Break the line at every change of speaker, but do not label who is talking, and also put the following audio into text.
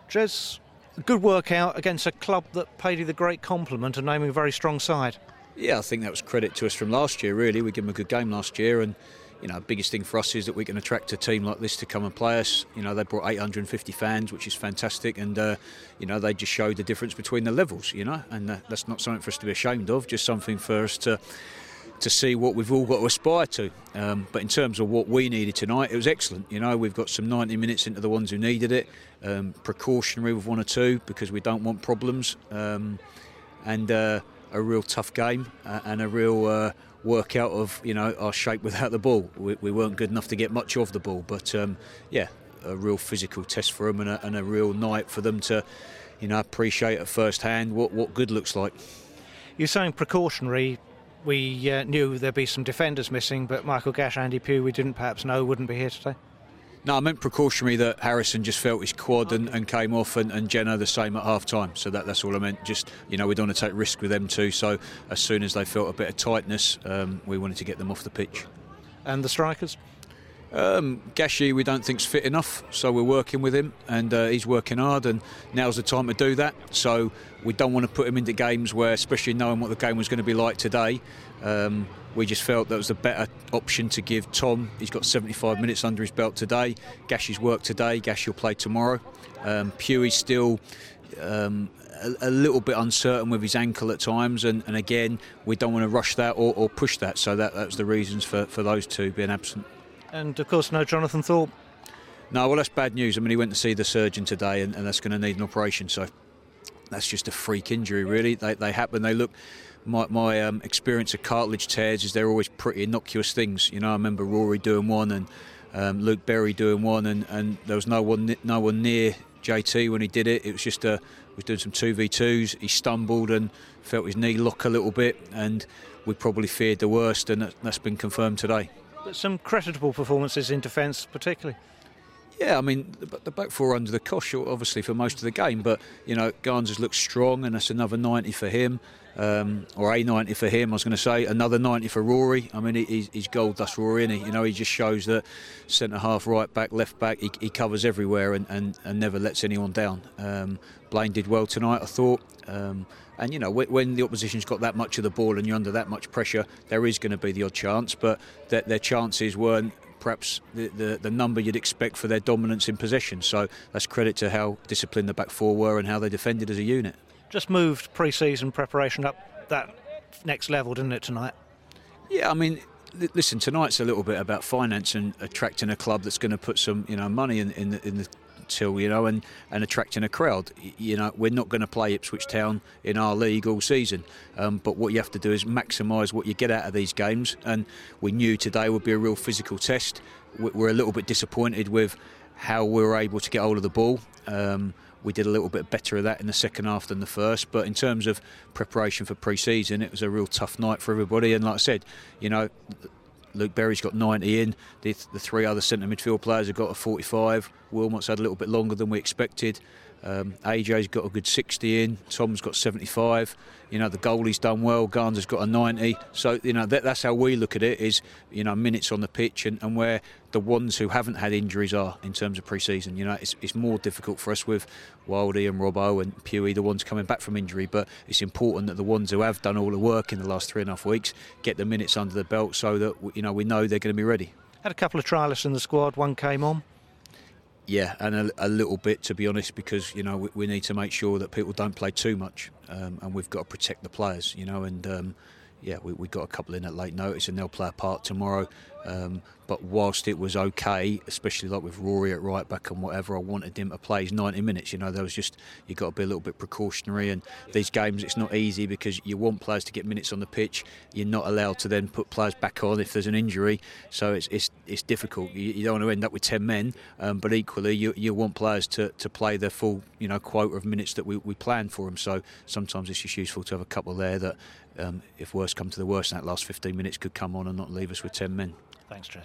Jez, a good workout against a club that paid you the great compliment of naming a very strong side.
Yeah, I think that was credit to us from last year, really. We gave them a good game last year, and the biggest thing for us is that we can attract a team like this to come and play us. They brought 850 fans, which is fantastic, and they just showed the difference between the levels, and that's not something for us to be ashamed of, just something for us to see what we've all got to aspire to. But in terms of what we needed tonight, it was excellent. We've got some 90 minutes into the ones who needed it, precautionary with one or two because we don't want problems, and a real tough game and a real workout of our shape without the ball. We weren't good enough to get much of the ball, but a real physical test for them and a real night for them to appreciate at first hand what good looks like.
You're saying precautionary. We knew there'd be some defenders missing, but Michael Gash, Andy Pugh, we didn't perhaps know wouldn't be here today.
No, I meant precautionary that Harrison just felt his quad and came off, and Jenna the same at half time. So that's all I meant. Just, we don't want to take risk with them too. So as soon as they felt a bit of tightness, we wanted to get them off the pitch.
And the strikers?
Gashi we don't think's fit enough, so we're working with him, and he's working hard, and now's the time to do that. So we don't want to put him into games where, especially knowing what the game was going to be like today, we just felt that was a better option to give Tom. He's got 75 minutes under his belt today. Gashi's worked today. Gashi will play tomorrow. Pewey's still a little bit uncertain with his ankle at times, and again we don't want to rush that or push that. So that was the reasons for those two being absent. And
of course no Jonathan Thorpe.
No, well, that's bad news. I mean, he went to see the surgeon today, and that's going to need an operation. So that's just a freak injury, really. They happen. They look. My experience of cartilage tears is they're always pretty innocuous things. I remember Rory doing one, and Luke Berry doing one, and there was no one near JT when he did it. It was just was doing some 2v2s. He stumbled and felt his knee lock a little bit, and we probably feared the worst, and that's been confirmed today.
But some creditable performances in defence, particularly.
Yeah, I mean, the back four under the cosh, obviously, for most of the game. But, Garns has looked strong, and that's another 90 for him, or a 90 for him, I was going to say. Another 90 for Rory. I mean, he's gold dust Rory, isn't he? He just shows that centre-half, right back, left back, he covers everywhere and never lets anyone down. Blaine did well tonight, I thought. And, when the opposition's got that much of the ball and you're under that much pressure, there is going to be the odd chance, but their chances weren't perhaps the number you'd expect for their dominance in possession. So that's credit to how disciplined the back four were and how they defended as a unit.
Just moved pre-season preparation up that next level, didn't it, tonight?
Yeah, I mean, listen, tonight's a little bit about finance and attracting a club that's going to put some money in the till, and attracting a crowd. We're not going to play Ipswich Town in our league all season, but what you have to do is maximise what you get out of these games, and we knew today would be a real physical test. We're a little bit disappointed with how we were able to get hold of the ball. We did a little bit better of that in the second half than the first, but in terms of preparation for pre-season, it was a real tough night for everybody, and like I said, Luke Berry's got 90 in. The three other centre midfield players have got a 45. Wilmot's had a little bit longer than we expected. AJ's got a good 60 in. Tom's got 75. The goalie's done well. Garns has got a 90. So that's how we look at it. Is minutes on the pitch and where the ones who haven't had injuries are in terms of pre-season. It's more difficult for us with Wildy and Robbo and Pewey, the ones coming back from injury. But it's important that the ones who have done all the work in the last 3.5 weeks get the minutes under the belt so that we know they're going to be ready.
Had a couple of trialists in the squad. One came on.
Yeah, and a little bit, to be honest, because we need to make sure that people don't play too much, and we've got to protect the players, and we got a couple in at late notice, and they'll play a part tomorrow. But whilst it was okay, especially like with Rory at right back and whatever, I wanted him to play his 90 minutes. There was just, you've got to be a little bit precautionary. And these games, it's not easy because you want players to get minutes on the pitch. You're not allowed to then put players back on if there's an injury. So it's difficult. You don't want to end up with 10 men, but equally you want players to play their full quota of minutes that we plan for them. So sometimes it's just useful to have a couple there that, if worse come to the worst, in that last 15 minutes could come on and not leave us with 10 men.
Thanks, Jez.